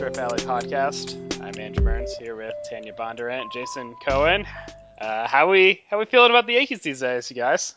Detroit Valley Podcast. I'm Andrew Burns here with Tanya Bondurant and Jason Cohen. How we feeling about the Yankees these days, you guys?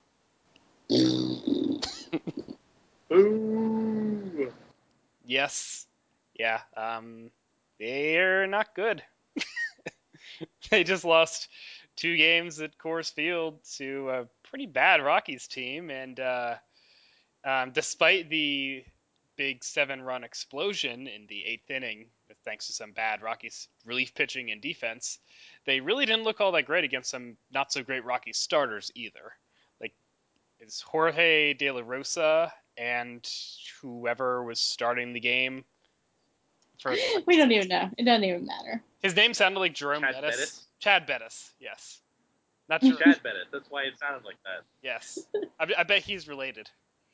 Ooh. Yes, yeah. They're not good. They just lost 2 games at Coors Field to a pretty bad Rockies team, and despite the big 7-run explosion in the 8th inning, thanks to some bad Rockies relief pitching and defense, they really didn't look all that great against some not so great Rockies starters either. Like, it's Jorge De La Rosa and whoever was starting the game for We don't even know. It doesn't even matter. his name sounded like Jerome Chad Bettis. Bettis? Chad Bettis, yes. Not Jerome. Chad Bennett. That's why it sounded like that. Yes. I bet he's related.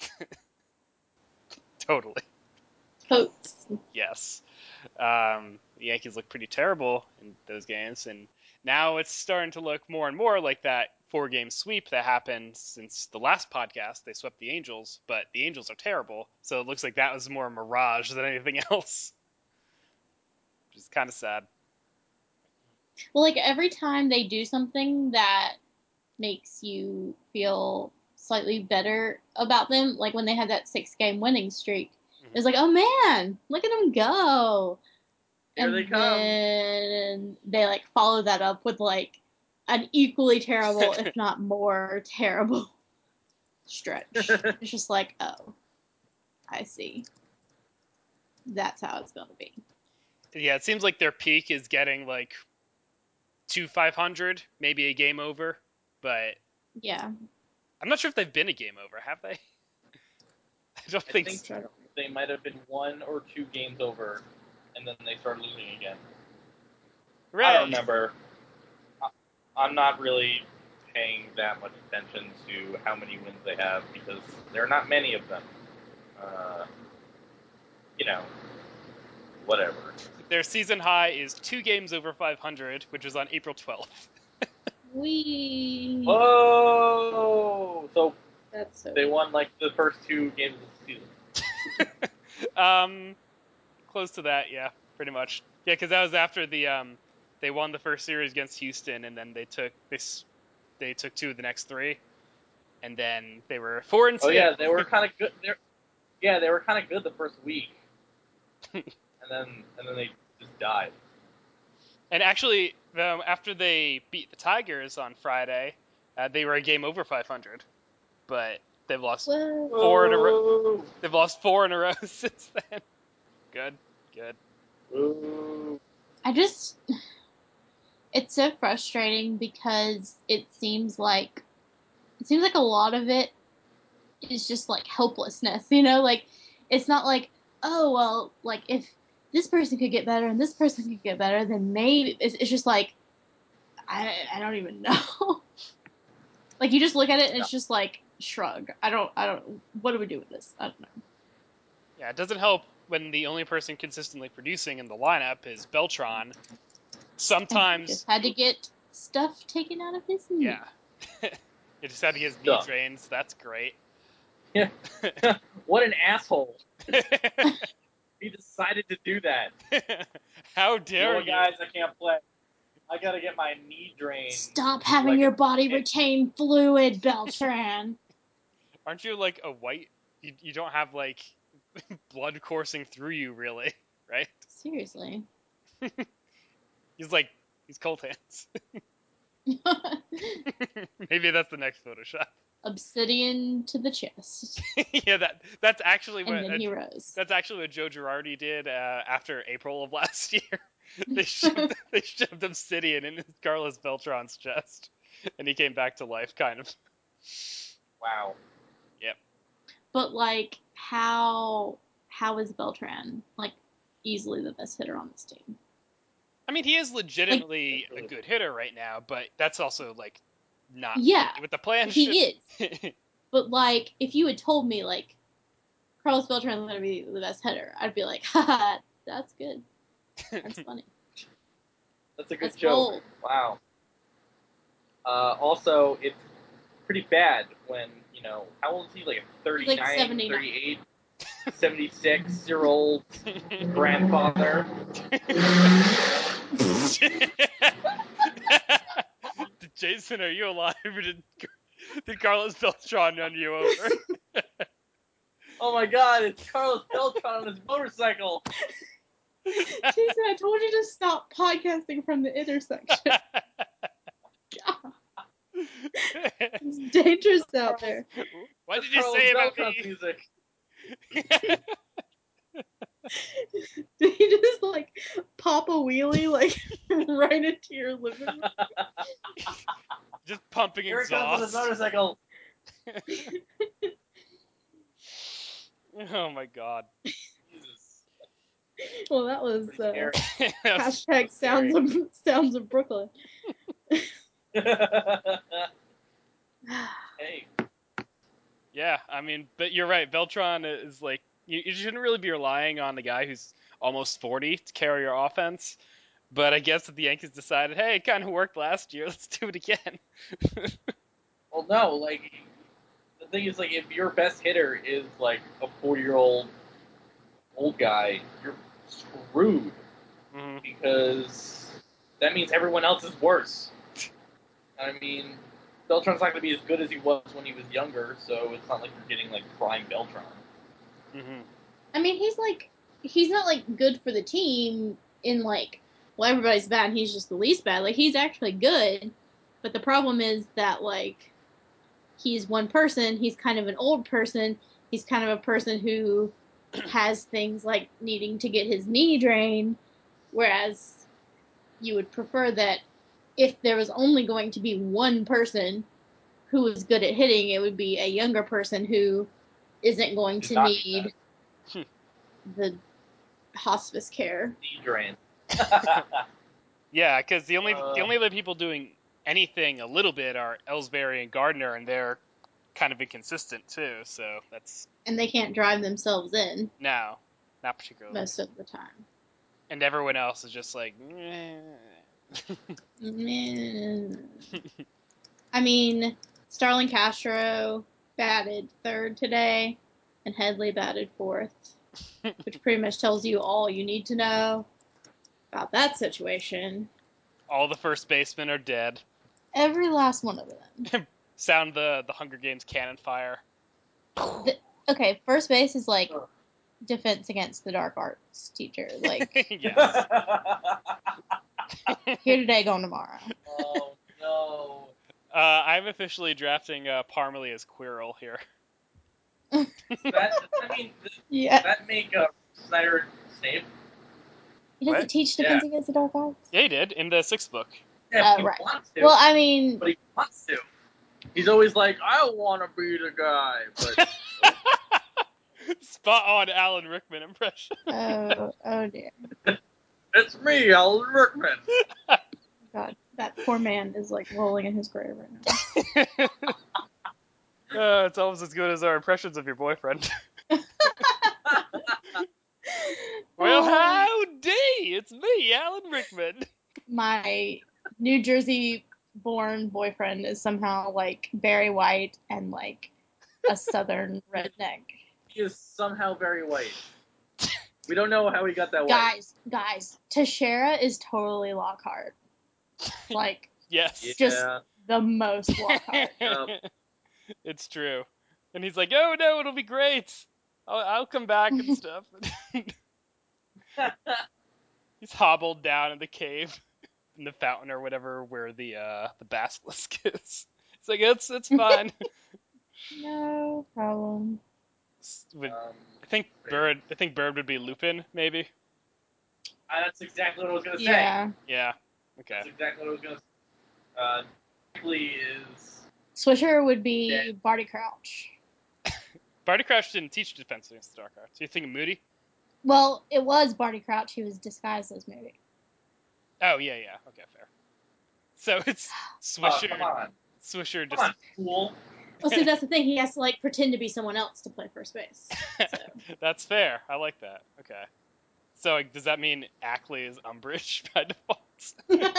Totally. Totes. Yes. The Yankees look pretty terrible in those games, and now it's starting to look more and more like that 4-game sweep that happened since the last podcast. They swept the Angels, but the Angels are terrible, so it looks like that was more a mirage than anything else, which is kind of sad. Well, like every time they do something that makes you feel slightly better about them, like when they had that 6-game winning streak, it's like, oh man, look at them go. Here And they come. then they like follow that up with like an equally terrible, if not more terrible stretch. It's just like, oh, I see. That's how it's gonna be. Yeah, it seems like their peak is getting like 500, maybe a game over, but Yeah. I'm not sure if they've been a game over, have they? I don't I think think so. they might have been 1 or 2 games over, and then they started losing again. Right. I don't remember. I'm not really paying that much attention to how many wins they have because there are not many of them. You know, whatever. Their season high is 2 games over 500, which was on April 12th. We. Whoa! So That's so. they won like the first 2 games of the season. Close to that, yeah, pretty much. Yeah, because that was after they won the first series against Houston, and then they took 2 of the next 3, and then they were 4-2. Oh yeah, they were kind of good. They were kind of good the first week, and then they just died. And actually, after they beat the Tigers on Friday, they were a game over 500, but they've lost Whoa. 4 in a row. They've lost 4 in a row since then. Good. Ooh. It's so frustrating because it seems like a lot of it is just like helplessness, like it's not like, oh well, like if this person could get better and this person could get better, then maybe it's just like I don't even know. Like you just look at it and it's just like shrug. I don't what do we do with this? I don't know. Yeah, it doesn't help when the only person consistently producing in the lineup is Beltran. Sometimes He just had to get stuff taken out of his knee. Yeah. He just had to get his knee Stuff. drained, so that's great. Yeah. What an asshole. He decided to do that. How dare you? Guys, I can't play. I gotta get my knee drained. Stop having your body retain fluid, Beltran. Aren't you like a white? You don't have like blood coursing through you, really, right? Seriously. He's cold hands. Maybe that's the next Photoshop. Obsidian to the chest. Yeah, that's actually what. And then he rose. That's actually what Joe Girardi did after April of last year. They shoved obsidian in Carlos Beltran's chest, and he came back to life, kind of. Wow. Yep. But like, how is Beltran like easily the best hitter on this team? I mean, he is legitimately a good hitter right now, but that's also like not with the plan. He is. But like, if you had told me like Carlos Beltran is going to be the best hitter, I'd be like, haha, that's good. That's funny. That's a good joke. Bold. Wow. Also, it's pretty bad when, how old is he? Like 39, like 38? 76-year-old grandfather. Jason, are you alive? Or did Carlos Beltran run you over? Oh my God! It's Carlos Beltran on his motorcycle. Jason, I told you to stop podcasting from the intersection. God, it's dangerous out there. What That's did you Carlos say about Beltran's me? music. Did he just like pop a wheelie like right into your living room? Just pumping Here he comes on his exhaust. motorcycle. Oh my god. Jesus. Well, that was Pretty scary. hashtag scary. sounds of Brooklyn. Hey. Yeah, I mean, but you're right. Beltran is like, you shouldn't really be relying on the guy who's almost 40 to carry your offense. But I guess that the Yankees decided, hey, it kind of worked last year. Let's do it again. Well, no, like, the thing is, like, if your best hitter is, like, a 40-year-old old guy, you're screwed. Mhm. Because that means everyone else is worse. I mean, Beltran's not going to be as good as he was when he was younger, so it's not like you're getting, like, prime Beltran. Mhm. I mean, he's not like good for the team in like, well, everybody's bad and he's just the least bad. Like, he's actually good, but the problem is that like he's one person, he's kind of an old person, he's kind of a person who has things like needing to get his knee drained, whereas you would prefer that if there was only going to be one person who was good at hitting, it would be a younger person who isn't going to need the hospice care. Knee drain. Yeah, because the only Uh, other people doing anything a little bit are Ellsbury and Gardner, and they're kind of inconsistent too. So that's And they can't drive themselves in no, not particularly. most of the time. And everyone else is just like, I mean, Starlin Castro batted third today, and Headley batted fourth, which pretty much tells you all you need to know about that situation. all the first basemen are dead. Every last one of them. Sound the Hunger Games cannon fire. Okay, first base is like defense against the dark arts teacher. Like, Yes. here today, gone tomorrow. Oh, no. I'm officially drafting Parmalee as Quirrell here. That, I mean, Yeah. does that make Snyder Snape? He doesn't What? teach defense against the dark arts? Yeah, he did in the 6th book. Yeah, he Right. wants to. Well, I mean, But he wants to. He's always like, I want to be the guy. But Spot on Alan Rickman impression. oh dear. it's me, Alan Rickman. God, that poor man is like rolling in his grave right now. It's almost as good as our impressions of your boyfriend. Well, howdy! It's me, Alan Rickman. My New Jersey born boyfriend is somehow like Barry White and like a southern redneck. He is somehow very white. We don't know how he got that white. Guys, Teixeira is totally Lockhart. Like, Yes. just the most Lockhart. It's true. And he's like, oh no, it'll be great. I'll come back and stuff. He's hobbled down in the cave, in the fountain or whatever, where the basilisk is. It's like it's fine. No problem. I think Bird would be Lupin, maybe. That's exactly what I was going to say. Yeah. Yeah. Okay. That's exactly what I was going to say. Quickly is... Swisher would be Barty Crouch. Barty Crouch didn't teach defense against the dark arts. You thinking Moody? Well, it was Barty Crouch. He was disguised as Moody. Oh yeah. Okay, fair. So it's Swisher. come on. Swisher Come just. on, fool. Well, see, that's the thing. He has to like pretend to be someone else to play first base. So. That's fair. I like that. Okay. So like, does that mean Ackley is Umbridge by default?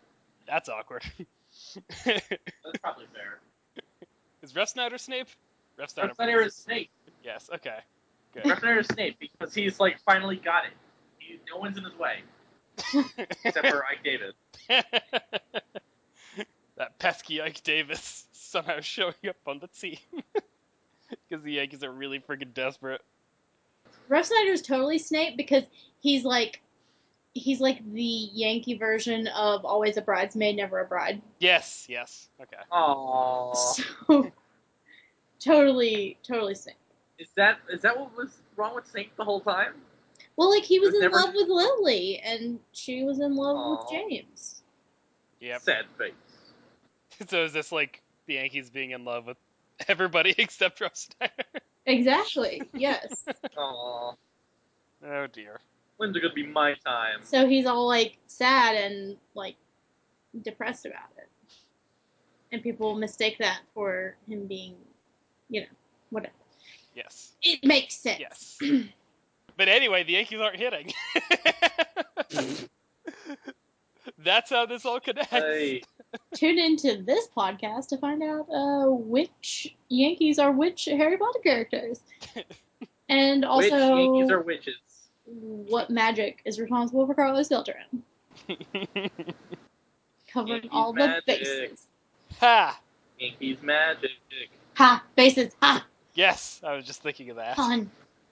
That's awkward. That's probably fair. Is Russ Snyder Snape? Ref Snyder. Snyder is Snape. Yes. Okay. Good. Ref Snyder is Snape because he's like finally got it. No one's in his way except for Ike Davis. That pesky Ike Davis somehow showing up on the team because the Yankees are really freaking desperate. Ref Snyder's totally Snape because he's like the Yankee version of always a bridesmaid, never a bride. Yes. Yes. Okay. Aww. So totally Snape. Is that what was wrong with Snape the whole time? Well, like he was in never- love with Lily, and she was in love Aw. with James. Yep. Sad face. So is this like the Yankees being in love with everybody except Ref Snyder? Exactly. Yes. Aww. Oh dear. When's it gonna be my time? So he's all like sad and like depressed about it, and people mistake that for him being, whatever. Yes. It makes sense. Yes. But anyway, the Yankees aren't hitting. That's how this all connects. Hey, Tune into this podcast to find out which Yankees are which Harry Potter characters, and which also Yankees are witches? what magic is responsible for Carlos Beltran. Covering Yankees all the magic. bases. Ha! Yankees magic. Ha! Bases. Ha! Yes, I was just thinking of that. Fun.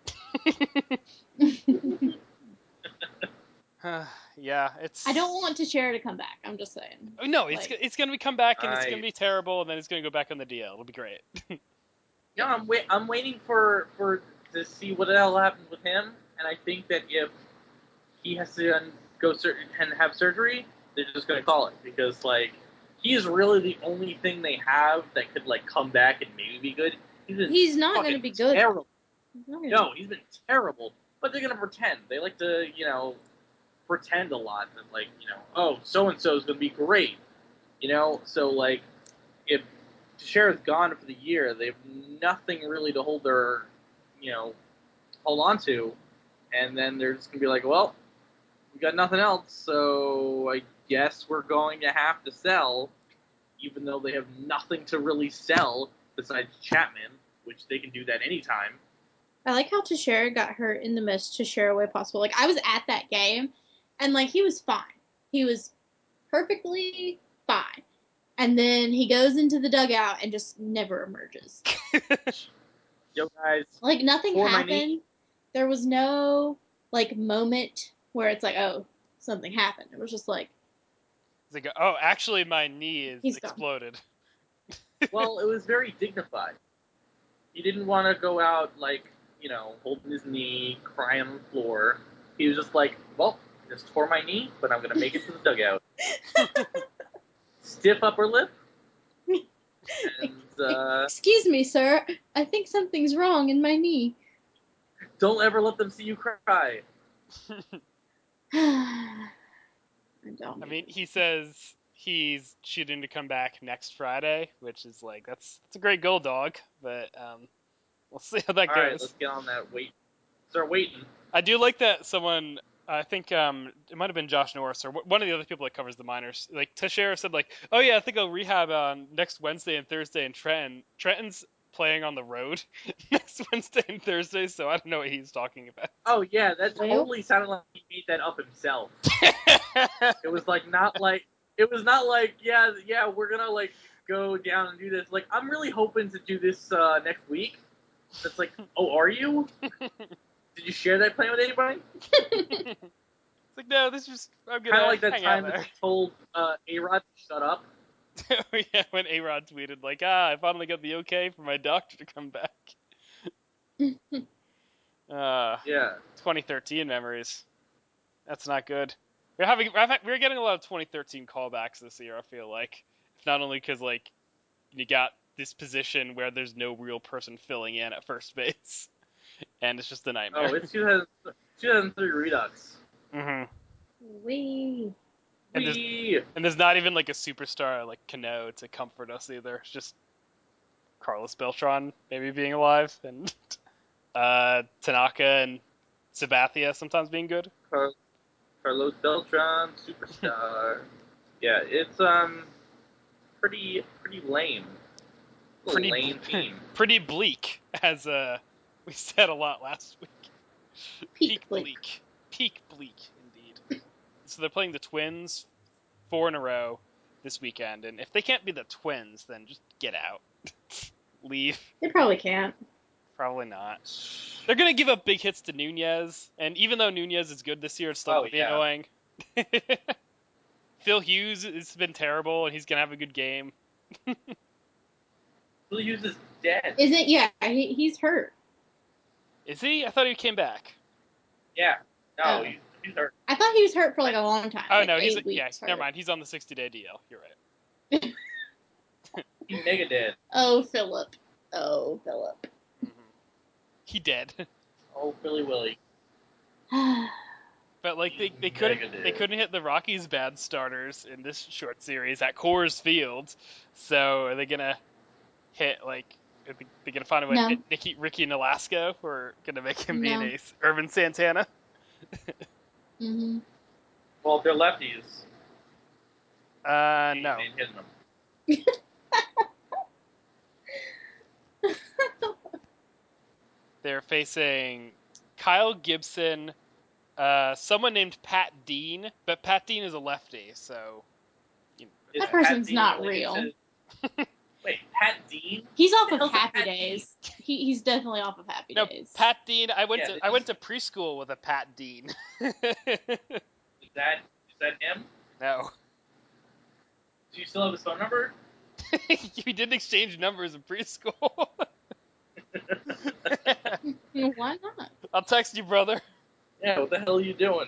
Yeah, it's. I don't want Teixeira to come back. I'm just saying. No, it's Like- it's gonna come back and it's I- gonna be terrible, and then it's gonna go back on the DL. It'll be great. Yeah, I'm waiting for to see what the hell happens with him, and I think that if he has to and have surgery, they're just gonna call it because like he is really the only thing they have that could like come back and maybe be good. He's not going to be good. Terrible. He's not gonna No, he's been terrible. But they're gonna pretend. They like to pretend a lot that like oh so and so is gonna be great. So like if Teixeira's gone for the year, they have nothing really to hold on to, and then they're just gonna be like, well, we got nothing else, so I guess we're going to have to sell, even though they have nothing to really sell besides Chapman, which they can do that anytime. I like how Teixeira got hurt in the most Teixeira way possible. Like, I was at that game, and, like, he was fine. He was perfectly fine. And then he goes into the dugout and just never emerges. Yo, guys, Like, nothing For my happened. knee. There was no, like, moment where it's like, oh, something happened. It was just like, It's like, oh, actually, my knee is He's gone. exploded. well, it was very dignified. He didn't want to go out holding his knee, crying on the floor. He was just like, well, just tore my knee, but I'm gonna make it to the dugout. Stiff upper lip. And excuse me, sir. I think something's wrong in my knee. don't ever let them see you cry. I don't. I mean, he says he's shooting to come back next Friday, which is like that's a great goal, dog. But we'll see how that All goes. right, let's get on that. Start waiting. I do like that someone. I think it might have been Josh Norris or one of the other people that covers the minors. Like Teixeira said, like, oh yeah, I think I'll rehab on next Wednesday and Thursday in Trenton. Trenton's playing on the road next Wednesday and Thursday, so I don't know what he's talking about. Oh yeah, that Well- totally sounded like he made that up himself. It was like not like yeah we're gonna like go down and do this. Like I'm really hoping to do this next week. It's like, oh, are you? Did you share that plan with anybody? It's like, no, this is just I'm gonna Kind of like that hang time out that there. they told A-Rod to shut up. Oh, yeah, when A-Rod tweeted like, I finally got the okay for my doctor to come back. Yeah. 2013 memories. That's not good. We're getting a lot of 2013 callbacks this year. I feel like, if not only because like you got this position where there's no real person filling in at first base, and it's just a nightmare. Oh, it's 2003 Redux. Mm-hmm. Wee. And there's not even like a superstar like Cano to comfort us either. It's just Carlos Beltran maybe being alive and Tanaka and Sabathia sometimes being good. Carlos Beltran, superstar. Yeah, it's pretty lame. pretty lame team. pretty bleak, as we said a lot last week. Peak bleak. Peak bleak, indeed. So they're playing the Twins 4 in a row this weekend, and if they can't be the Twins, then just get out. Leave. They probably can't. Probably not. They're gonna give up big hits to Nunez, and even though Nunez is good this year, it's still gonna be annoying. Phil Hughes has been terrible, and he's gonna have a good game. Phil Hughes is dead. Isn't? Yeah, he's hurt. Is he? I thought he came back. Yeah. No, Oh. he's hurt. I thought he was hurt for like a long time. Oh like no, he's 8 weeks yeah. hurt. Never mind. He's on the 60-day DL. You're right. He's mega dead. Oh, Philip. Oh, Philip. He dead. Oh, Philly Willy. But like they Negative. couldn't hit the Rockies' bad starters in this short series at Coors Field. So are they gonna hit like? Are they gonna find a way to No. hit Ricky Nolasco, or gonna make him be an No. ace? Irvin Santana. hmm Well, if they're lefties, No. they ain't hitting them. They're facing Kyle Gibson, someone named Pat Dean, but Pat Dean is a lefty, so. You know, Is That Pat person's Dean not related real. to- Wait, Pat Dean? He's off The of hell's a Happy Pat Days. He's definitely off of Happy no, Days. Pat Dean. I went Yeah, to preschool with a Pat Dean. Is that him? No. Do you still have his phone number? We didn't exchange numbers in preschool. Why not? I'll text you, brother. Yeah, what the hell are you doing?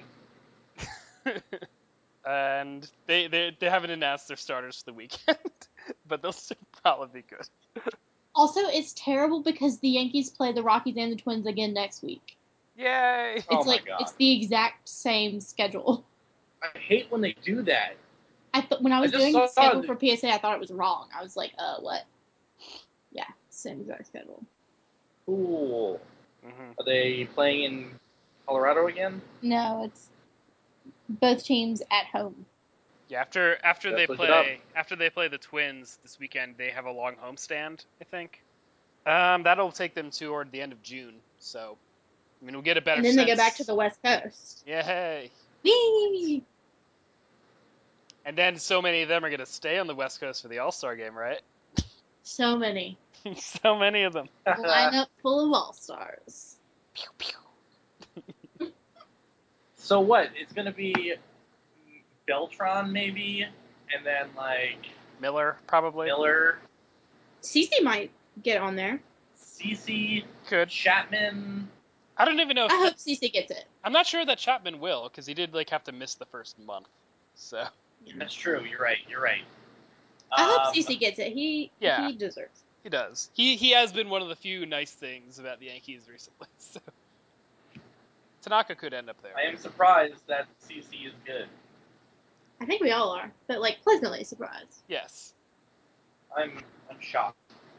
And they haven't announced their starters for the weekend, but they'll still probably be good. Also, it's terrible because the Yankees play the Rockies and the Twins again next week. Yay! Oh It's my like God. it's the exact same schedule. I hate when they do that. When I was just doing saw the schedule the- for PSA, I thought it was wrong. I was like, what? Yeah, same exact schedule. Cool. Mm-hmm. Are they playing in Colorado again? No, it's both teams at home. Yeah, after Let's look it up. they play the Twins this weekend, they have a long homestand, I think. That'll take them toward the end of June. So, I mean, we'll get a better. And then they go back to the West Coast. Yay! Whee! And then so many of them are gonna stay on the West Coast for the All-Star game, right? So many. So many of them. Lineup full of all-stars. Pew, pew. So what? It's gonna be Beltran maybe, and then like Miller probably Miller, CeCe might get on there. CeCe, could. Chapman. I don't even know if I hope CeCe gets it. I'm not sure that Chapman will, because he did like have to miss the first month. So That's true. You're right. I hope CeCe gets it. He deserves it. he does. He has been one of the few nice things about the Yankees recently. So Tanaka could end up there. I am surprised that CeCe is good. I think we all are, but like pleasantly surprised. Yes. I'm shocked.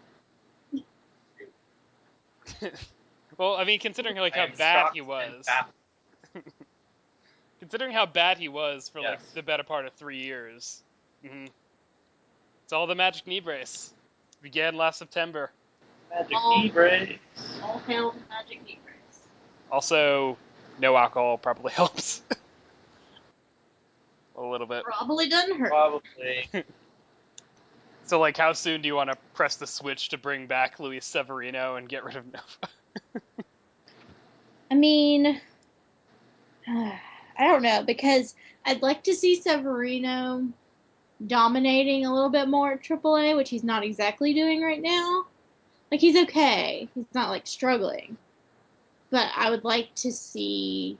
Well, I mean, considering like I how am bad shocked he and was, baffled. considering how bad he was for like Yes. the better part of 3 years. Mm-hmm. It's all the Magic knee brace. Began last September. Magic Oh. knee brace. All hail the Magic knee brace. Also, no alcohol probably helps. A little bit. Probably doesn't hurt. Probably. So, like, how soon do you want to press the switch to bring back Luis Severino and get rid of Nova? I mean, I don't know, because I'd like to see Severino dominating a little bit more at AAA, which he's not exactly doing right now. Like, he's okay. He's not, like, struggling. But I would like to see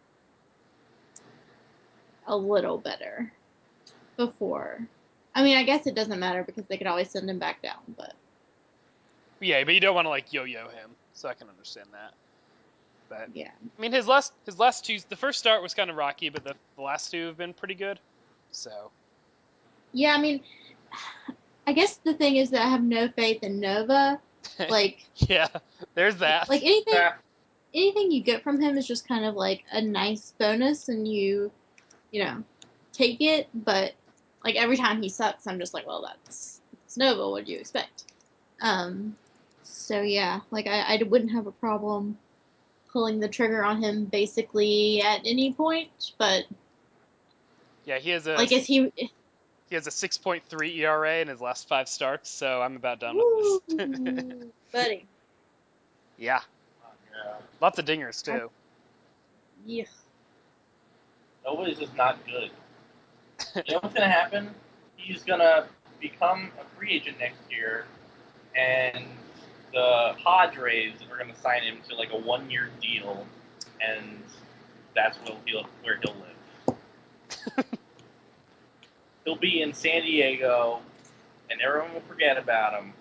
a little better before. I mean, I guess it doesn't matter because they could always send him back down, but Yeah, but you don't want to, like, yo-yo him, so I can understand that. But, yeah. I mean, his last two, the first start was kind of rocky, but the last two have been pretty good. So, Yeah, I mean, I guess the thing is that I have no faith in Nova. Like, yeah, there's that. like anything you get from him is just kind of like a nice bonus, and you know, take it. But like every time he sucks, I'm just like, well, that's Nova. What do you expect? So yeah, like I wouldn't have a problem pulling the trigger on him basically at any point, but Yeah, like is he he has a 6.3 ERA in his last 5 starts, so I'm about done with Woo, this. buddy. Yeah, Yeah. lots of dingers too. Yeah. Nobody's just not good. You know what's gonna happen? He's gonna become a free agent next year, and the Padres are gonna sign him to like a 1-year deal, and that's where he'll live. He'll be in San Diego, and everyone will forget about him.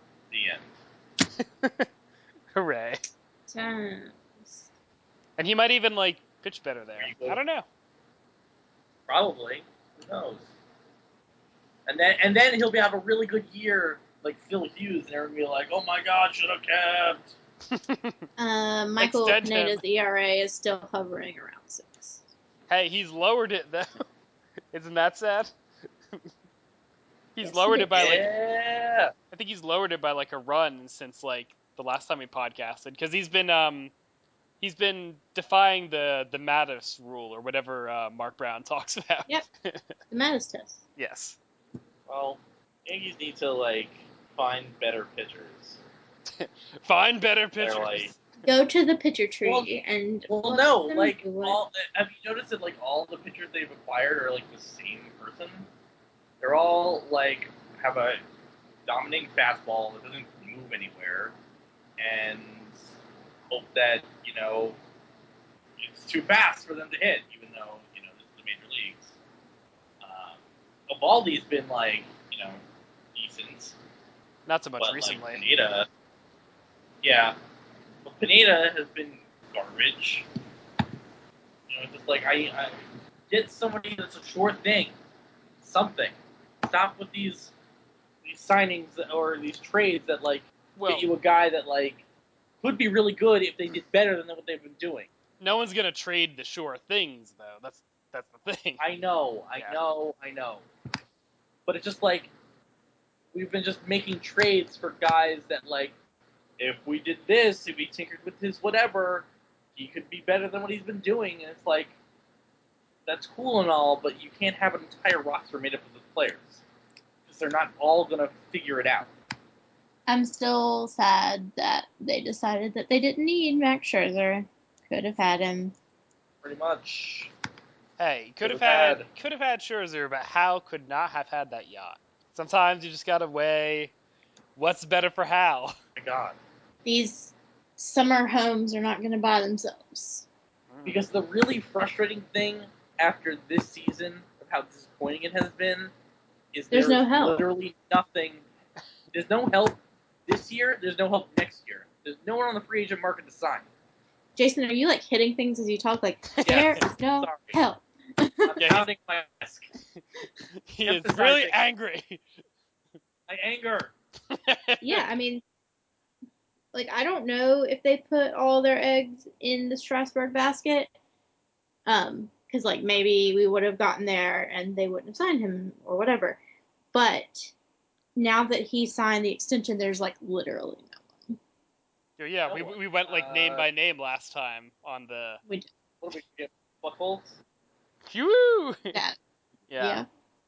The end. Hooray! Times. And he might even like pitch better there. There you go. I don't know. Probably. Who knows? And then he'll have a really good year, like Phil Hughes, and everyone will be like, "Oh my God, should have kept." Michael Extend Pineda's him. ERA is still hovering around 6. Hey, he's lowered it though. Isn't that sad? He's Yes, lowered he it by like Yeah. I think he's lowered it by like a run since like the last time we podcasted because he's been defying the Mattis rule or whatever Mark Brown talks about. Yep. The Mattis test. Yes. Well, Yankees need to like find better pitchers. Find better They're pitchers. like, Go to the pitcher tree Well- and well, let no, them like do it. have you noticed that like all the pitchers they've acquired are like the same person? They're all like have a dominating fastball that doesn't move anywhere, and hope that it's too fast for them to hit, even though this is the major leagues. Evaldi's been like decent, Not so much but recently. like Pineda, yeah, but Pineda has been garbage. Just like I get somebody that's a sure thing, something. Stop with these signings or these trades that like Well, get you a guy that like could be really good if they did better than what they've been doing. no one's gonna trade the sure things though. That's the thing. I know. But it's just like we've been just making trades for guys that like if we did this, if we tinkered with his whatever, he could be better than what he's been doing. And it's like that's cool and all, but you can't have an entire roster made up of the players because they're not all gonna figure it out. I'm still sad that they decided that they didn't need Max Scherzer. Could have had him. Pretty much. Hey, could Could've have had Scherzer, but Hal could not have had that yacht. Sometimes you just gotta weigh what's better for Hal. Oh my God. These summer homes are not going to buy themselves. Because the really frustrating thing after this season of how disappointing it has been is There's no help. Literally nothing. There's no help this year. There's no help next year. There's no one on the free agent market to sign. Jason, are you like hitting things as you talk? Like Yeah, there is no sorry. help. I'm Yeah, pounding my desk. He is really Emphasizing. angry. My anger. Yeah, I mean, like I don't know if they put all their eggs in the Strasburg basket. Because like maybe we would have gotten there and they wouldn't have signed him or whatever. But now that he signed the extension, there's like literally no one. Yeah, No we, one. we went like name by name last time on the. We What do we get? Buttholes? Woo! that Yeah,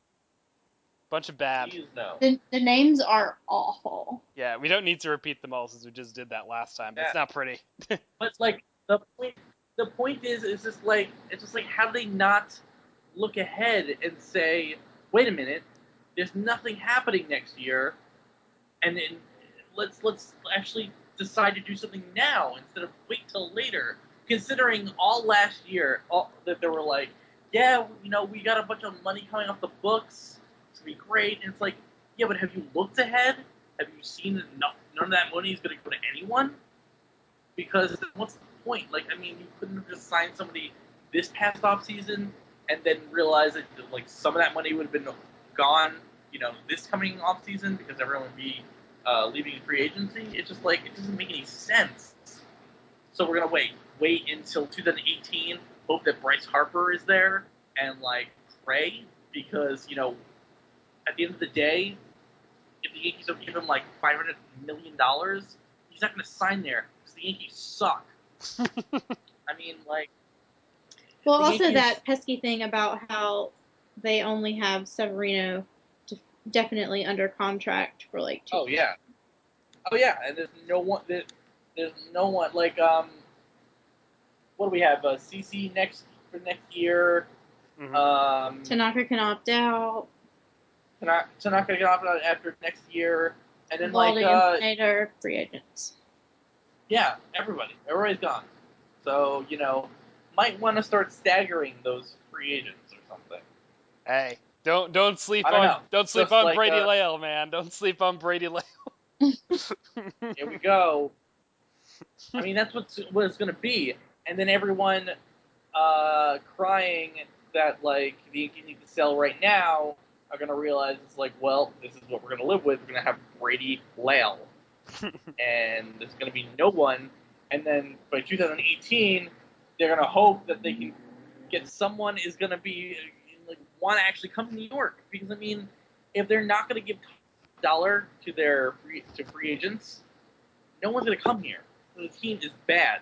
bunch of bad. Please no. the names are awful. Yeah, we don't need to repeat them all since we just did that last time. But it's Yeah. not pretty. But like the point is it's just like how do they not look ahead and say, wait a minute, there's nothing happening next year, and then let's actually decide to do something now instead of wait till later. Considering all last year, that they were like, yeah, we got a bunch of money coming off the books, it's gonna be great. And it's like, yeah, but have you looked ahead? Have you seen that none of that money is gonna go to anyone? Because what's the point? Like, I mean, you couldn't have just signed somebody this past offseason and then realize that like some of that money would have been gone, this coming offseason because everyone would be leaving free agency. It's just like it doesn't make any sense. So we're gonna wait until 2018, hope that Bryce Harper is there, and like pray because at the end of the day, if the Yankees don't give him like $500 million, he's not going to sign there because the Yankees suck. I mean, like. Well, the also Yankees, that pesky thing about how they only have Severino definitely under contract for like 2 years. Oh yeah, and there's no one. There's no one like What do we have? CC for next year. Mm-hmm. Tanaka can opt out. Tanaka can opt out after next year, and then Valdi and Pineda are free agents. Yeah, everybody's gone. So might want to start staggering those free agents or something. Hey, don't sleep Just on like, Brady Lael, man. Don't sleep on Brady Lael. Here we go. I mean, that's what it's going to be. And then everyone crying that, like, the Yankees need to sell right now are going to realize it's like, well, this is what we're going to live with. We're going to have Brady Lael. And there's going to be no one. And then by 2018, they're going to hope that they can get someone is going to be, like, want to actually come to New York. Because, I mean, if they're not going to give $1 to free agents, no one's going to come here. The team is bad.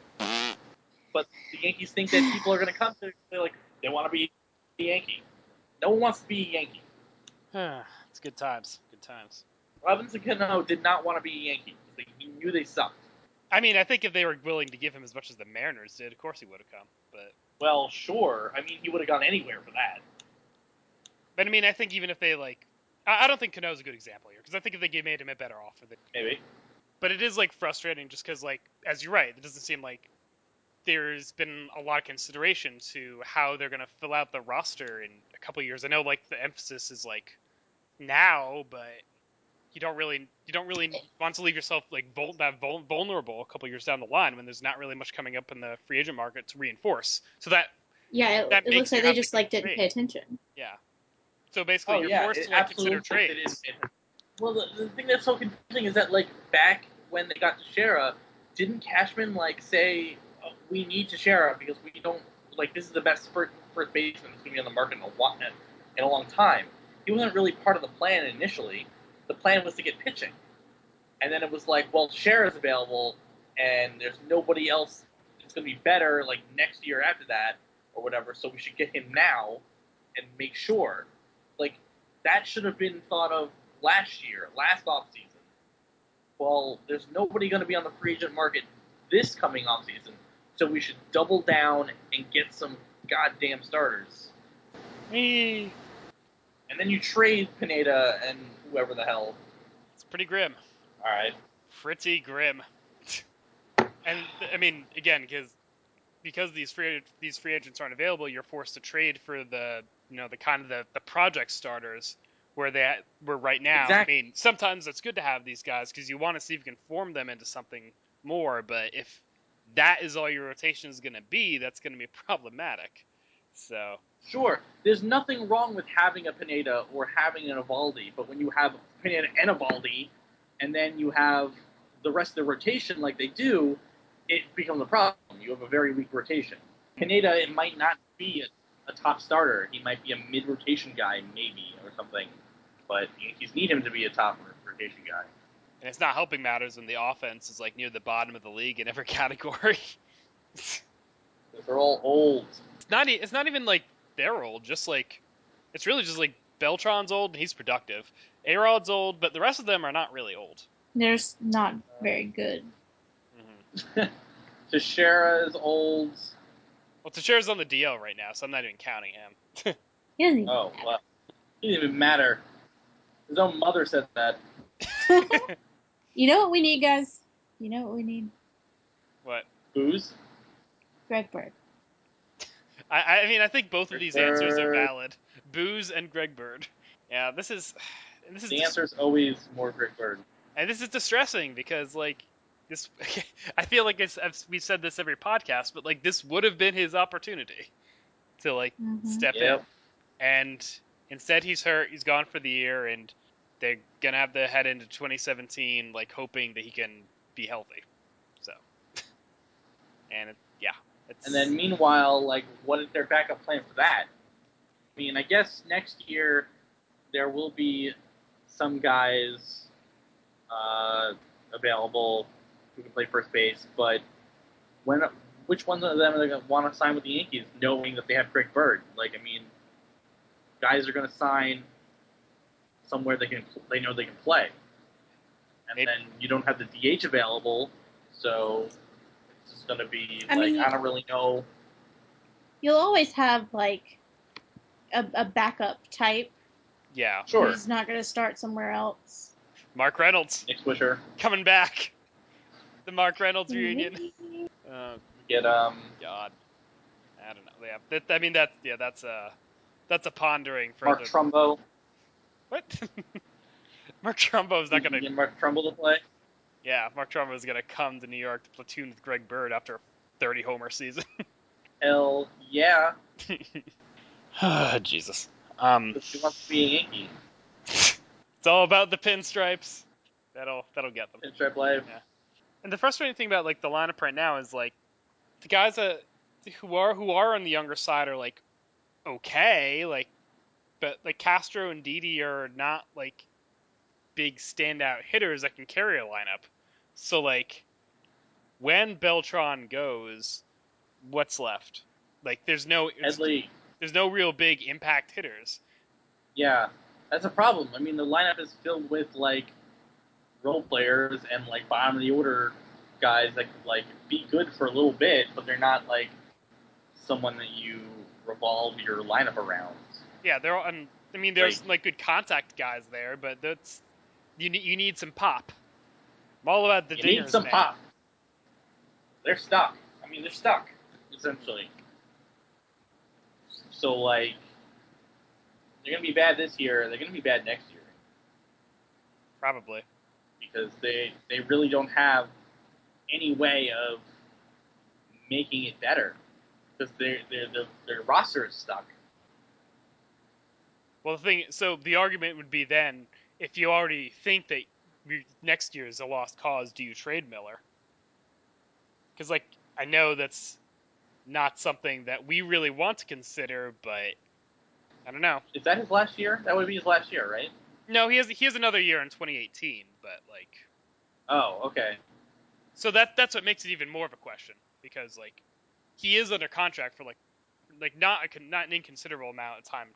But the Yankees think that people are going to come to. They want to be a Yankee. No one wants to be a Yankee. It's good times. Good times. Robinson Cano did not want to be a Yankee. He knew they sucked. I mean, I think if they were willing to give him as much as the Mariners did, of course he would have come. But well, sure. I mean, he would have gone anywhere for that. But I mean, I think even if they I don't think Cano's a good example here because I think if they made him a better offer, maybe. But it is frustrating just because as you're right, it doesn't seem like there's been a lot of consideration to how they're gonna fill out the roster in a couple of years. I know the emphasis is now, but you don't really want to leave yourself vulnerable a couple of years down the line when there's not really much coming up in the free agent market to reinforce. So that it looks like they just didn't pay attention. Yeah. So basically, you're forced to consider trades. Well, the thing that's so confusing is that back when they got Teixeira, didn't Cashman say we need Teixeira because we don't this is the best first baseman that's going to be on the market in a long time. He wasn't really part of the plan initially. The plan was to get pitching, and then it was well, Teixeira's available, and there's nobody else that's going to be better next year after that or whatever. So we should get him now and make sure. That should have been thought of last offseason. Well, there's nobody going to be on the free agent market this coming offseason, so we should double down and get some goddamn starters. And then you trade Pineda and whoever the hell. It's pretty grim. All right. Pretty grim. And I mean, again, because these free agents aren't available, you're forced to trade for the the project starters where we're right now. Exactly. I mean, sometimes it's good to have these guys because you want to see if you can form them into something more. But if that is all your rotation is going to be, that's going to be problematic. So sure, there's nothing wrong with having a Pineda or having an Eovaldi, but when you have Pineda and Eovaldi, and then you have the rest of the rotation like they do, it becomes a problem. You have a very weak rotation. Pineda, it might not be a top starter. He might be a mid-rotation guy, maybe, or something. But Yankees need him to be a top rotation guy. And it's not helping matters when the offense is near the bottom of the league in every category. They're all old. It's not even they're old. Just it's really just Beltran's old and he's productive. A-Rod's old, but the rest of them are not really old. They're not very good. Mm-hmm. Teixeira is old. Well, Teixeira's on the DL right now, so I'm not even counting him. He doesn't even well, he didn't even matter. His own mother said that. You know what we need, guys? You know what we need? What? Booze? Greg Bird. I mean, I think both of these answers are valid. Booze and Greg Bird. Yeah, this is the answer is always more Greg Bird. And this is distressing because this, I feel like we've said this every podcast, but this would have been his opportunity to step in, and instead he's hurt. He's gone for the year, and they're gonna have to head into 2017 hoping that he can be healthy. So, and and then meanwhile, what is their backup plan for that? I mean, I guess next year there will be some guys available who can play first base, but which ones of them are they going to want to sign with the Yankees, knowing that they have Greg Bird? Like, I mean, guys are going to sign somewhere they know they can play, and then you don't have the DH available, so it's just going to be I don't really know. You'll always have like a backup type. Yeah. Sure. Who's not going to start somewhere else. Mark Reynolds. Nick Swisher. Coming back. The Mark Reynolds reunion. Get God. I don't know. Yeah. That's a pondering for Mark Trumbo. What? Mark Trumbo's not gonna get Mark Trumbo to play. Yeah, Mark Trumbo's gonna come to New York to platoon with Greg Bird after a 30 homer season. Hell yeah. Jesus. He wants to be a Yankee. It's all about the pinstripes. That'll get them. Pinstripe life. Yeah. And the frustrating thing about like the lineup right now is like the guys who are on the younger side are like okay, like, but like Castro and Didi are not like big standout hitters that can carry a lineup. So like when Beltran goes, what's left? Like there's no real big impact hitters. Yeah, that's a problem. I mean, the lineup is filled with like role players and like bottom of the order guys that could like be good for a little bit, but they're not like someone that you revolve your lineup around. Yeah, there's like good contact guys there, but that's you need some pop. I'm all about the dingers. You need some pop. They're stuck. I mean, they're stuck essentially. So like, they're gonna be bad this year. They're gonna be bad next year. Probably. Because they really don't have any way of making it better. Because their roster is stuck. Well, the argument would be then, if you already think that next year is a lost cause, do you trade Miller? Because like I know that's not something that we really want to consider, but I don't know. Is that his last year? That would be his last year, right? No, he has another year in 2018, but like. Oh, okay. So that's what makes it even more of a question, because like he is under contract for like not an inconsiderable amount of time.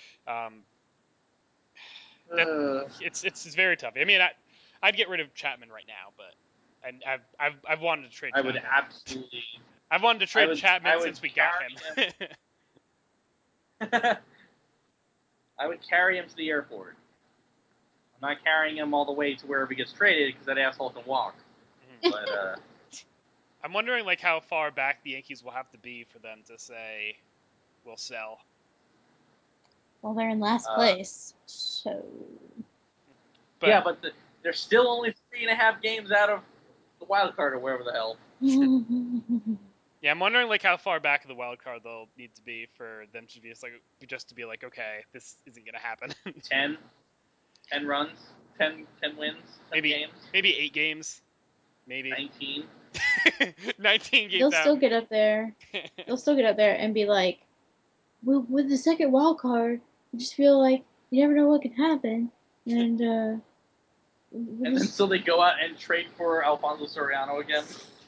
It's very tough. I mean, I'd get rid of Chapman right now, but and I've wanted to trade. Chapman. I would absolutely. I've wanted to trade Chapman since we got him. I would carry him to the airport. I'm not carrying him all the way to wherever he gets traded because that asshole can walk. Mm-hmm. But I'm wondering like how far back the Yankees will have to be for them to say we'll sell. Well, they're in last place, so. But they're still only 3.5 games out of the wild card or wherever the hell. Yeah, I'm wondering like how far back of the wild card they'll need to be for them to be like, okay, this isn't gonna happen. 10 runs, 10 wins, 10 games, maybe 8 games, maybe 19. 19 games. They'll still get up there. They'll still get up there and be like, with the second wild card, I just feel like you never know what can happen, and then so they go out and trade for Alfonso Soriano again.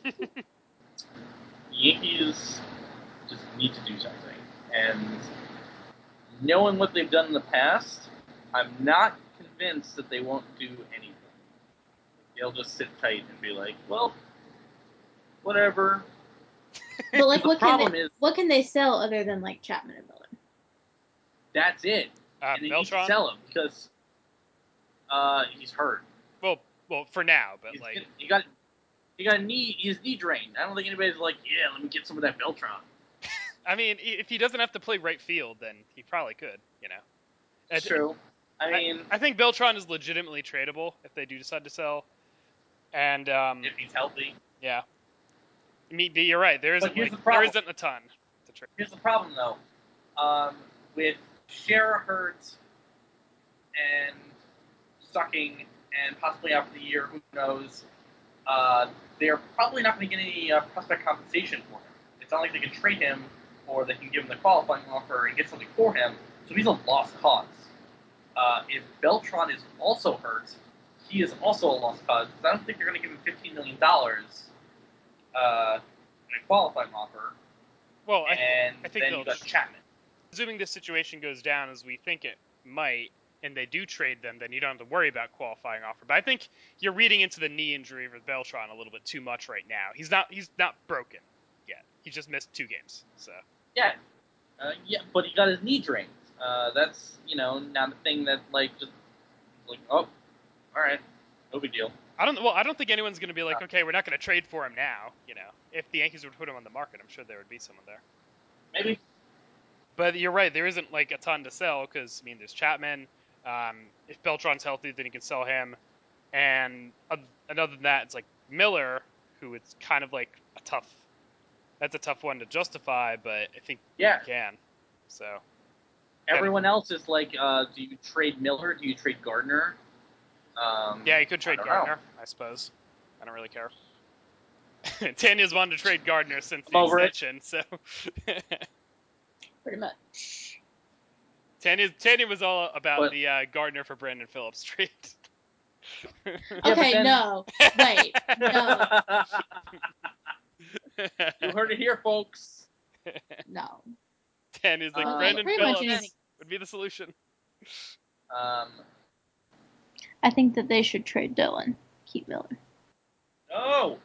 Yankees just need to do something, and knowing what they've done in the past, I'm not convinced that they won't do anything. They'll just sit tight and be like, well, whatever. But like, what can they sell other than like Chapman and Miller? That's it. And they need to sell him because he's hurt. Well, for now, but he got his knee drained. I don't think anybody's like, yeah, let me get some of that Beltran. I mean, if he doesn't have to play right field, then he probably could. You know. It's true. I think Beltran is legitimately tradable if they do decide to sell. And if he's healthy. Yeah. I mean, but you're right. There isn't a ton to trade. Here's the problem, though. With Scherer hurt and sucking and possibly out for the year, who knows? They're probably not going to get any prospect compensation for him. It's not like they can trade him or they can give him the qualifying offer and get something for him. So he's a lost cause. if Beltran is also hurt, he is also a lost cause. Because I don't think they're going to give him $15 million in a qualifying offer. Well, And I think then you got Chapman. Assuming this situation goes down as we think it might, and they do trade them, then you don't have to worry about qualifying offer. But I think you're reading into the knee injury with Beltran a little bit too much right now. He's not broken yet. He just missed 2 games. So Yeah, but he got his knee drained. That's not a thing that just oh, all right, no big deal. I don't think anyone's going to be like, okay, we're not going to trade for him now. If the Yankees would put him on the market, I'm sure there would be someone there. Maybe. But you're right. There isn't like a ton to sell because there's Chapman. If Beltran's healthy, then you can sell him. And other than that, it's like Miller, who it's kind of like that's a tough one to justify, but I think you can. So everyone else is like, do you trade Miller? Do you trade Gardner? Yeah, you could trade Gardner, I suppose. I don't really care. Tanya's wanted to trade Gardner since the extension, so pretty much. Tanya was all about the Gardner for Brandon Phillips trade. Okay, no. Wait, no. You heard it here, folks. No. Tanya's like, Brandon Phillips would be the solution. I think that they should trade Dylan. Keep Miller. No.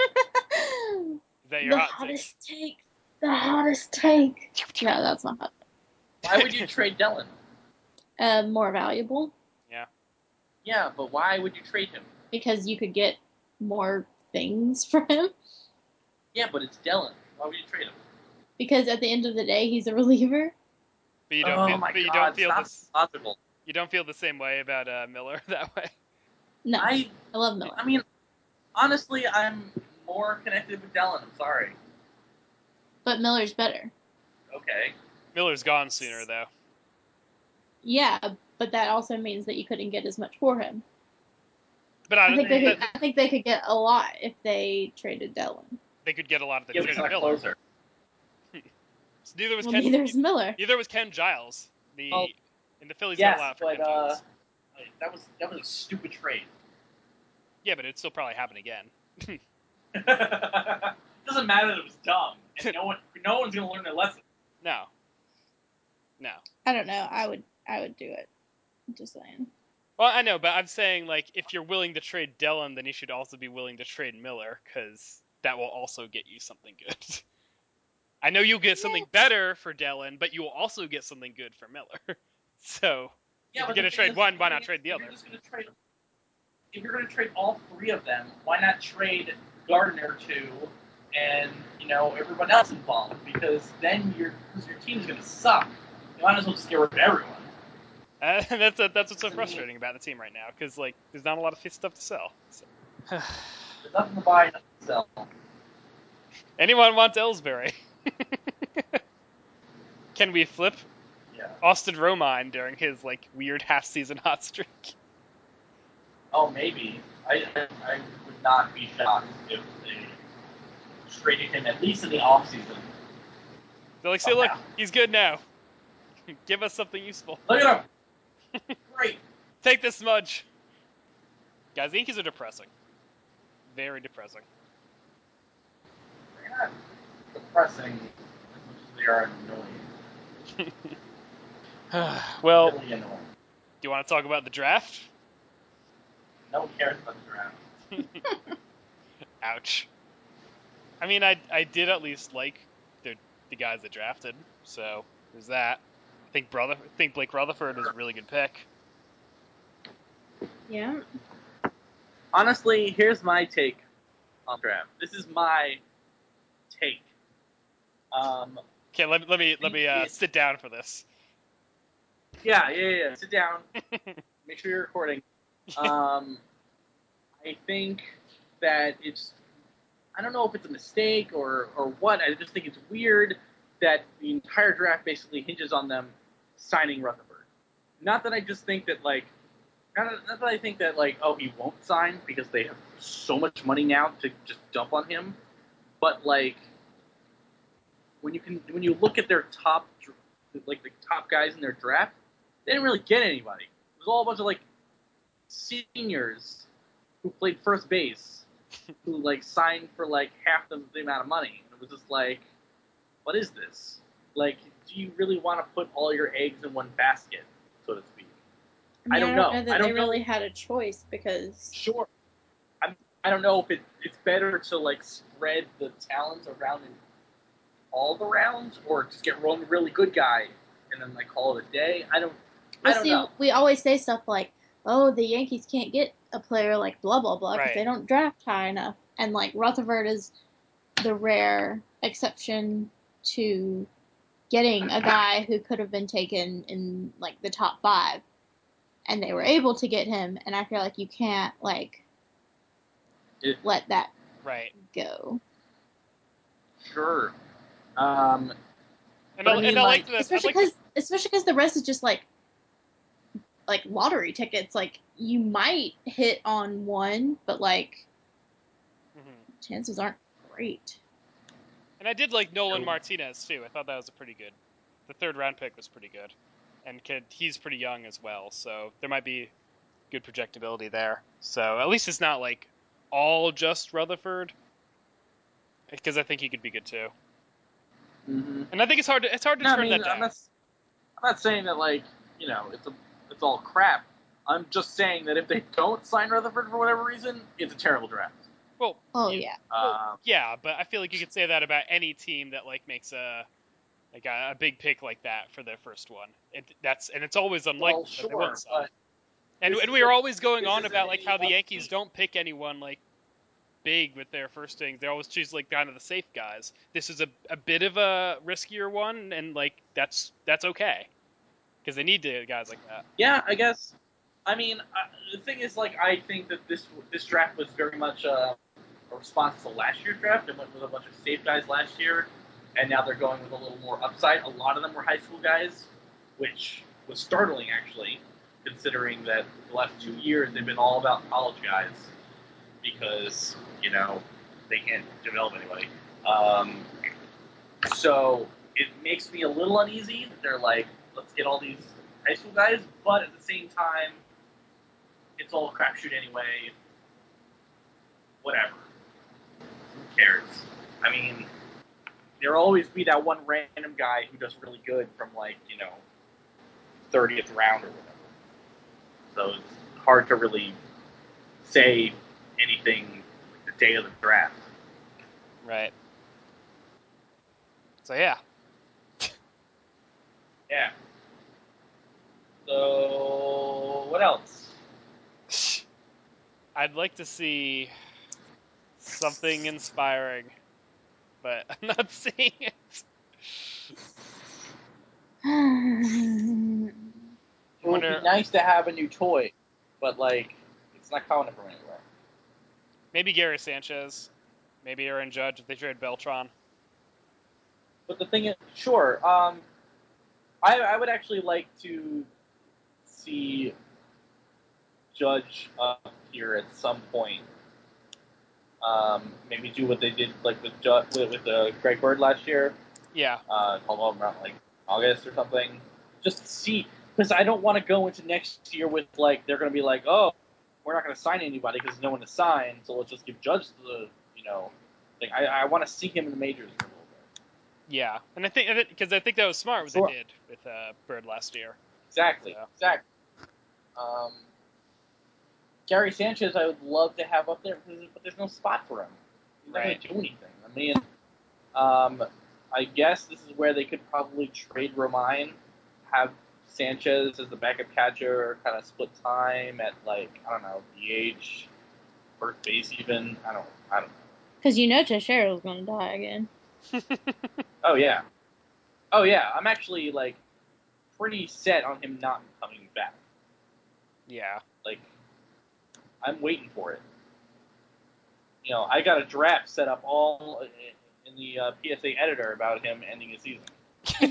That your hottest take? The hottest take. No, that's not hot. Why would you trade Dylan? More valuable. Yeah. Yeah, but why would you trade him? Because you could get more things for him. Yeah, but it's Dylan. Why would you trade him? Because at the end of the day, he's a reliever. But you don't feel the same way about Miller that way. No, I love Miller. I mean, honestly, I'm more connected with Dylan. I'm sorry. But Miller's better. Okay. Miller's gone sooner, though. Yeah, but that also means that you couldn't get as much for him. But I think they could get a lot if they traded Dylan. They could get a lot if they traded Miller. Closer. So neither was Miller. Neither was Ken Giles. In the Phillies yes, got a lot for Ken Giles. That was a stupid trade. Yeah, but it'd still probably happen again. Doesn't matter that it was dumb, and no one's gonna learn their lesson. No. I don't know. I would do it. Just saying. Well, I know, but I'm saying if you're willing to trade Dylan, then you should also be willing to trade Miller, because that will also get you something good. I know you'll get something better for Dylan, but you will also get something good for Miller. So if you're gonna trade one, why not trade the other? If you're gonna trade all 3 of them, why not trade Gardner too, and everyone else involved? Because then your team's gonna suck. You might as well just get rid of everyone. That's what's so frustrating about the team right now, because there's not a lot of stuff to sell. So. There's nothing to buy, nothing to sell. Anyone wants Ellsbury? Can we flip Austin Romine during his weird half-season hot streak? Oh, maybe. I would not be shocked if they traded him at least in the offseason. They're say, look, he's good now. Give us something useful. Look at him. Great. Take this smudge. Guys, the Yankees are depressing. Very depressing. They're not depressing as much as they are annoying. Well, really annoying. Do you want to talk about the draft? No one cares about the draft. Ouch. I mean, I did at least like the guys that drafted, so there's that. I think Blake Rutherford is a really good pick. Yeah. Honestly, here's my take on draft. This is my take. Okay, let me sit down for this. Yeah. Sit down. Make sure you're recording. I think that I don't know if it's a mistake or what. I just think it's weird that the entire draft basically hinges on them signing Rutherford. Not that I just think that not that I think that oh, he won't sign because they have so much money now to just dump on him, but when you look at their top the top guys in their draft, they didn't really get anybody. all a bunch of like seniors who played first base who like signed for like half the amount of money. And it was just like, what is this? Like, do you really want to put all your eggs in one basket, so to speak? I don't don't know. know that they really had a choice because Sure. I don't know if it's better to like spread the talent around in all the rounds, or just get one really good guy and then like call it a day. I don't see, know. we always say stuff like, "Oh, the Yankees can't get a player like blah blah blah because Right. they don't draft high enough," and like Rutherford is the rare exception to getting a guy who could have been taken in like the top 5, and they were able to get him. And I feel like you can't like let that Right. go. Sure. And But I mean, like, Especially because the rest is just like lottery tickets. Like you might hit on one, but like chances aren't great. And I did like Nolan Martinez too. I thought that was a pretty good. The 3rd-round pick was pretty good, and he's pretty young as well, so there might be good projectability there. So at least it's not like all just Rutherford, because I think he could be good too. Mm-hmm. And I think it's hard to No, I turn mean, that down. I'm not saying that like it's all crap. I'm just saying that if they don't sign Rutherford for whatever reason, it's a terrible draft. Well, Oh yeah. yeah, but I feel like you could say that about any team that like makes a big pick like that for their first one. It's always unlikely Well, that they won't sure, sign. but And this we are isn't- always going this on isn't about like any how the one Yankees team. don't pick anyone like big with their first thing. They always choose like kind of the safe guys. This is a bit of a riskier one, and like that's okay because they need guys like that. Yeah, I guess. I mean, the thing is, like, I think that this draft was very much a response to last year's draft. They went with a bunch of safe guys last year, and now they're going with a little more upside. A lot of them were high school guys, which was startling, actually, considering that the last 2 years they've been all about college guys because, they can't develop anybody. So it makes me a little uneasy that they're like, let's get all these high school guys, but at the same time, it's all a crapshoot anyway. Whatever. Who cares? I mean, there'll always be that one random guy who does really good from 30th round or whatever. So it's hard to really say anything the day of the draft. Right. So yeah. Yeah. So what else? I'd like to see something inspiring, but I'm not seeing it. It would be nice to have a new toy, but it's not coming from anywhere. Maybe Gary Sanchez, maybe Aaron Judge if they trade Beltran. But the thing is, sure, I would actually like to see Judge up here at some point. Maybe do what they did with Greg Bird last year. Yeah. Call him around August or something. Just to see, because I don't want to go into next year with they're going to be like, oh, we're not going to sign anybody because there's no one to sign, so let's just give Judge the thing. I want to see him in the majors for a little bit. Yeah, and I think because that was smart what Sure. they did with Bird last year. Exactly. So. Exactly. Gary Sanchez, I would love to have up there, but there's no spot for him. He's not going to do anything. I mean, I guess this is where they could probably trade Romine, have Sanchez as the backup catcher, kind of split time at I don't know, DH, first base even. I don't know. Because Teshero's going to die again. Oh yeah. I'm actually pretty set on him not coming back. Yeah. I'm waiting for it. I got a draft set up all in the PSA editor about him ending his season.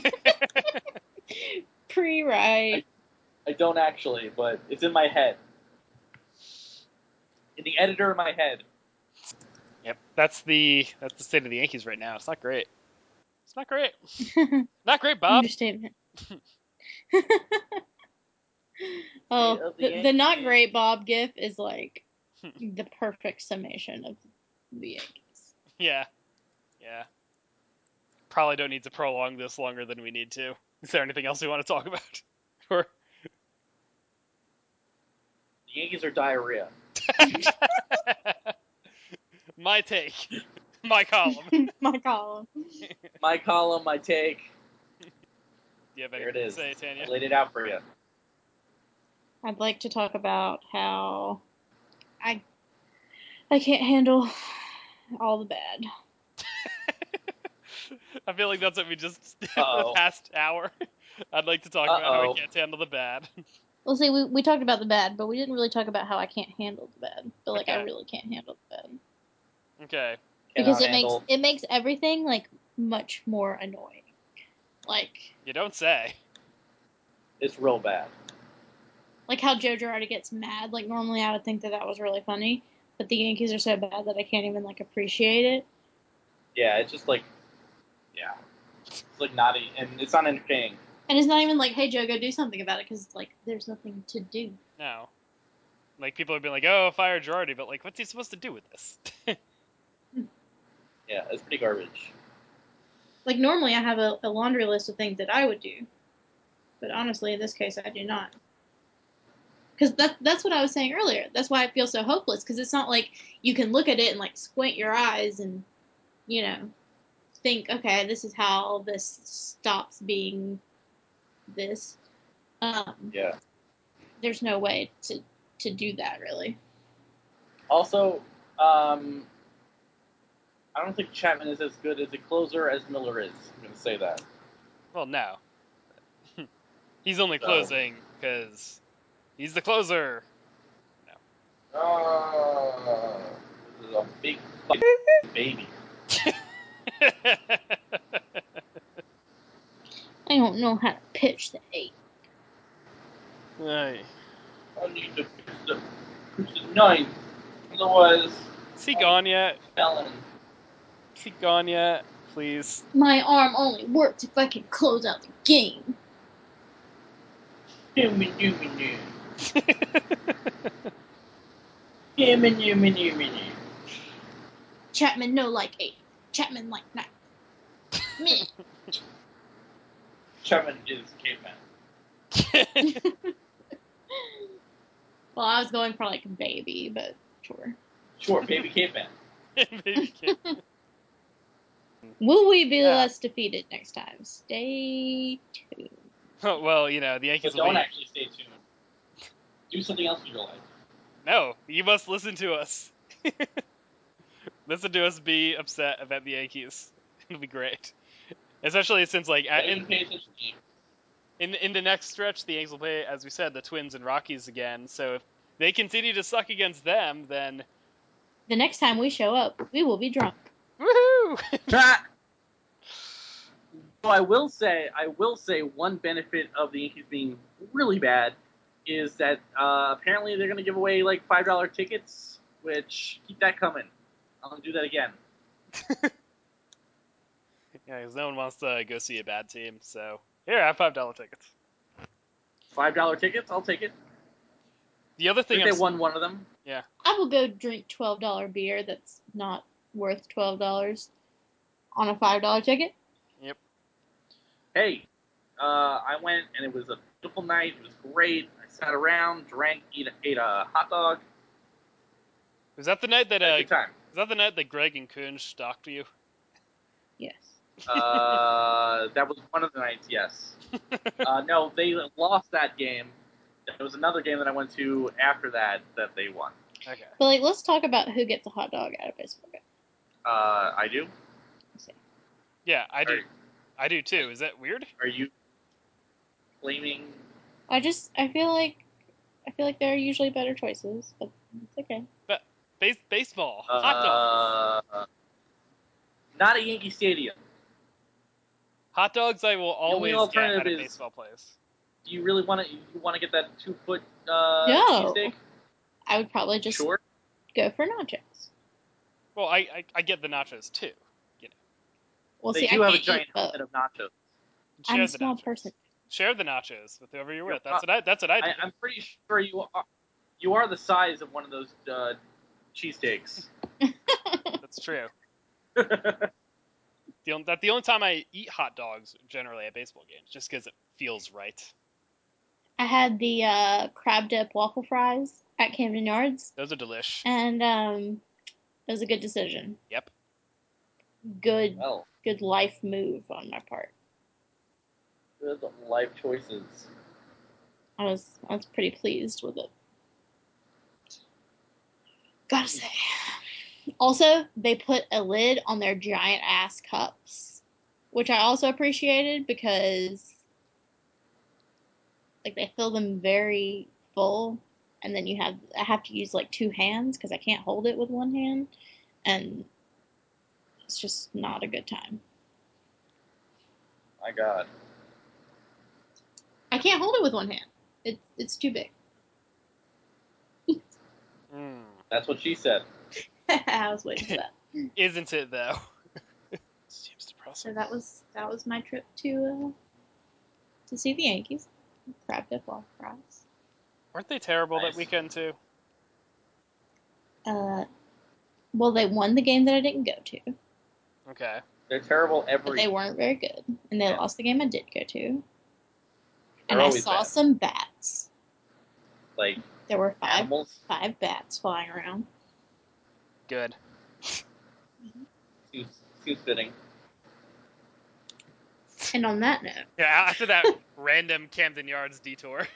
Pre-write. I don't actually, but it's in my head. In the editor in my head. Yep. That's the state of the Yankees right now. It's not great. It's not great. Not great, Bob. Understatement. Oh, of the not Yankees. great Bob gif is like the perfect summation of the Yankees. Yeah. Probably don't need to prolong this longer than we need to. Is there anything else we want to talk about? Or The Yankees are diarrhea. my take, my column. My column. My column, my take. Do you have There anything it to is. say, Tanya? I laid it out for you. I'd like to talk about how I can't handle all the bad. I feel like that's what we just did for the Uh-oh. past hour. I'd like to talk about how I can't handle the bad. Well, see, we talked about the bad, but we didn't really talk about how I can't handle the bad. But like, I Okay. really can't handle the bad Okay. because Cannot it makes everything like much more annoying. Like You don't say. It's real bad. how Joe Girardi gets mad. Like normally I would think that was really funny, but the Yankees are so bad that I can't even like appreciate it. Yeah, it's just like, yeah, it's like naughty, and it's not entertaining. And it's not even like, hey Joe, go do something about it, because like there's nothing to do. No. Like people have been like, "Oh, fire Girardi," but like, what's he supposed to do with this? Yeah, it's pretty garbage. Like normally I have a laundry list of things that I would do, but honestly in this case I do not. Because that's what I was saying earlier. That's why I feel so hopeless. Because it's not like you can look at it and like squint your eyes and think, okay, this is how this stops being this. Yeah. There's no way to do that really. Also, I don't think Chapman is as good as a closer as Miller is. I'm going to say that. Well, no. He's only closing because he's the closer. This is a big baby. I don't know how to pitch the 8. Aye. I need to pitch the 9. Otherwise, Is he gone yet? Ellen. Is he gone yet? Please. My arm only works if I can close out the game. Chapman no like 8. Chapman like 9. Me. Chapman is caveman. Well, I was going for like baby, but sure. Sure, baby caveman. Maybe can't. Will we be less defeated next time? Stay tuned. Well, the Yankees But will don't be. actually stay tuned. Do something else in your life. No, you must listen to us. Listen to us be upset about the Yankees. It'll be great. Especially since, like, in the next stretch, the Yankees will play, as we said, the Twins and Rockies again. So if they continue to suck against them, then The next time we show up, we will be drunk. woohoo! So I will say one benefit of the Yankees being really bad is that apparently they're going to give away like $5 tickets, which keep that coming. I'll do that again. Yeah, because no one wants to go see a bad team. So here, have $5 tickets. $5 tickets, I'll take it. The other thing I think they won one of them. Yeah. I will go drink $12 beer that's not worth $12 on a $5 ticket. Yep. Hey, I went and it was a beautiful night. It was great. I sat around, drank, ate a hot dog. Was that the night that Good time. Was that the night that Greg and Kunz stalked you? Yes. That was one of the nights, yes. No, they lost that game. There was another game that I went to after that they won. Okay. But like, let's talk about who gets a hot dog at a baseball game. I do. Yeah, I do. I do too. Is that weird? Are you claiming? I feel like there are usually better choices, but it's okay. But baseball, hot dogs. Not at Yankee Stadium. Hot dogs I will always get at a is, baseball place. Do you really want to get that 2-foot No. cheesesteak? I would probably just go for nachos. Well, I get the nachos too. Well, they see, do I have a can't giant eat both. helmet of nachos. I'm a small person. Share the nachos with whoever you're You're with. That's what I do. I'm pretty sure you are the size of one of those cheesesteaks. That's true. The only time I eat hot dogs generally at baseball games, just because it feels right. I had the crab dip waffle fries at Camden Yards, Those are delish. and it was a good decision. Yep. Good, Well, good life move on my part. good life choices. I was pretty pleased with it. Gotta say. Also, they put a lid on their giant ass cups, which I also appreciated because like they fill them very full, and then I have to use like two hands because I can't hold it with one hand, and it's just not a good time. My God. I can't hold it with one hand. It's too big. That's what she said. I was waiting for that. Isn't it though? Seems depressing. So that was my trip to see the Yankees. Crab dip waffle fries. Weren't they terrible Nice. that weekend too? Well, they won the game that I didn't go to, Okay. They're terrible but every. they weren't very good, and they lost the game I did go to. They're And I always saw bad. some bats. Like There were animals. five bats flying around. Good. Seems fitting. And on that note, Yeah, after that random Camden Yards detour.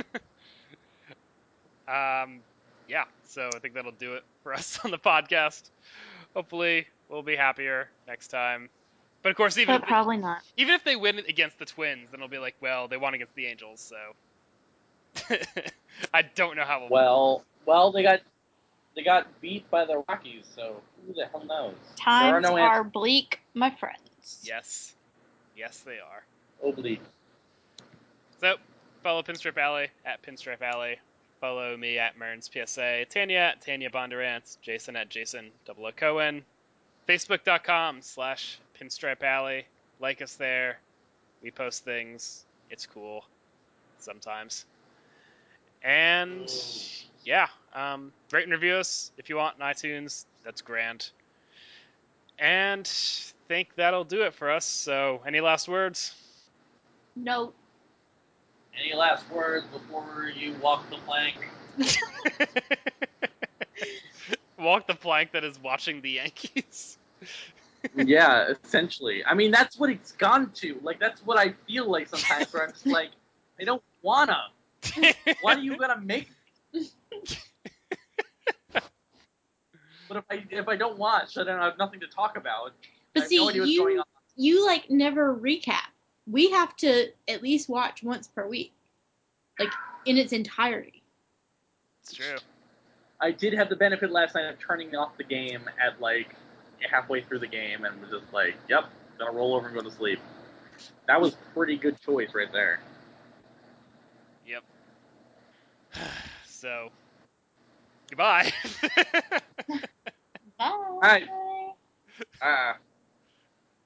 Yeah, so I think that'll do it for us on the podcast. Hopefully, we'll be happier next time. But of course, but probably not. even if they win against the Twins, then it'll be like, well, they won against the Angels, so I don't know how we'll. Well, they got beat by the Rockies, so who the hell knows? Times There are no are bleak, my friends. Yes, they are. oblique. So, follow Pinstripe Alley at Pinstripe Alley. Follow me at Merns PSA. Tanya at Tanya Bondurant. Jason at Jason Double Cohen. Facebook.com/Pinstripe Alley. Like us there. We post things. It's cool. Sometimes. And yeah, rate and review us if you want on iTunes. That's grand. And think that'll do it for us. So, any last words? No. Any last words before you walk the plank? Walk the plank that is watching the Yankees. Yeah, essentially. I mean, that's what it's gone to. Like, that's what I feel like sometimes, where I'm just like, I don't wanna. Why are you gonna make me? But if I don't watch, then I have nothing to talk about. But I have no idea what's going on. you like never recap. We have to at least watch once per week, like in its entirety. It's true. I did have the benefit last night of turning off the game at like halfway through the game and was just like, yep, gonna roll over and go to sleep. That was pretty good choice right there. Yep. So, goodbye. Bye. All right.